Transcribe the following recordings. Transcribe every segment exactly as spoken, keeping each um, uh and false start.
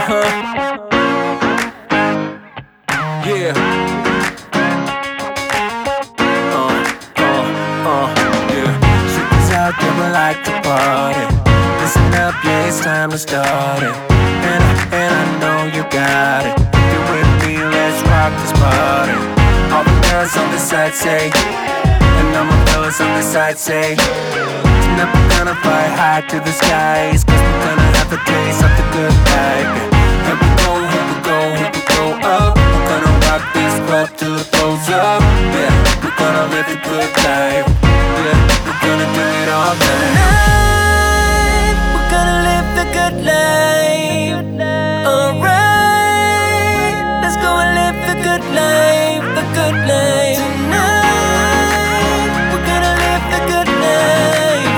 huh? Yeah. Uh, uh, uh, yeah. Shit out there, we like to party. Listen up, yeah, it's time to start it. And I, and I know you got it. You with me, let's rock this party. All the girls on the side say, and all my fellas on the side say, tonight we're gonna fly high to the skies, cause we're gonna have a taste of the good life. Here we go, here we go, here we go up. We're gonna rock this club till it blows up. Yeah, we're gonna live the good life. Yeah, we're gonna do it all night. Tonight, we're gonna live the good life. Alright, let's go and live the good life, the good life. Tonight, we're gonna live the good life.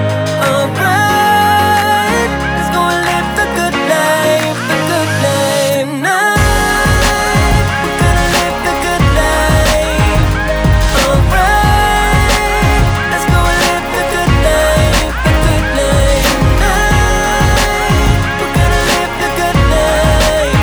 Alright, let's go and live the good life, the good life. Tonight, we're gonna live the good life. Alright, let's go and live the good life, the good life. Tonight, we're gonna live the good life.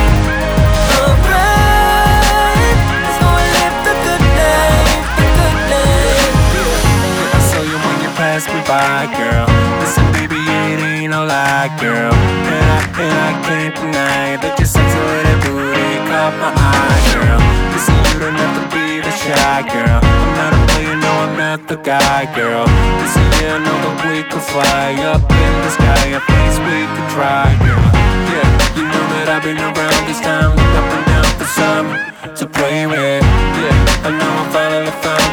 Alright, let's go and live the good life, the good life. I saw you when you passed me by, girl. Listen, baby, it ain't no lie, girl. And I, and I can't deny that your sexy little booty caught my eye, girl. Listen, you don't have to be the shy, girl. I'm not a player, no, I'm not the guy, girl. Listen, yeah, I know that we could fly up in the sky. A place we could try, girl. Yeah, you know that I've been around this time, look up and down for some to play with. Yeah, I know I finally found